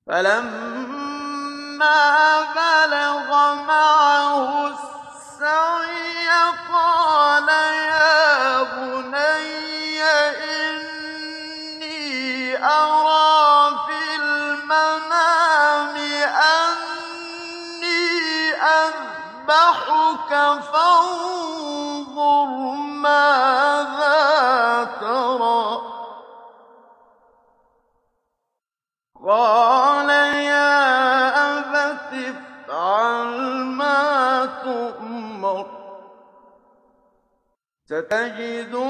فَلَمَّا بَلَغَ مَعَهُ السَّعْيَ قَالَ يَا بُنَيَّ إِنِّي أَرَىٰ فِي الْمَنَامِ أَنِّي أَذْبَحُكَ فَانظُرْ مَاذَا تَرَىٰ ۚ قَالَ يَا أَبَتِ افْعَلْ مَا تُؤْمَرُ ۖ سَتَجِدُنِي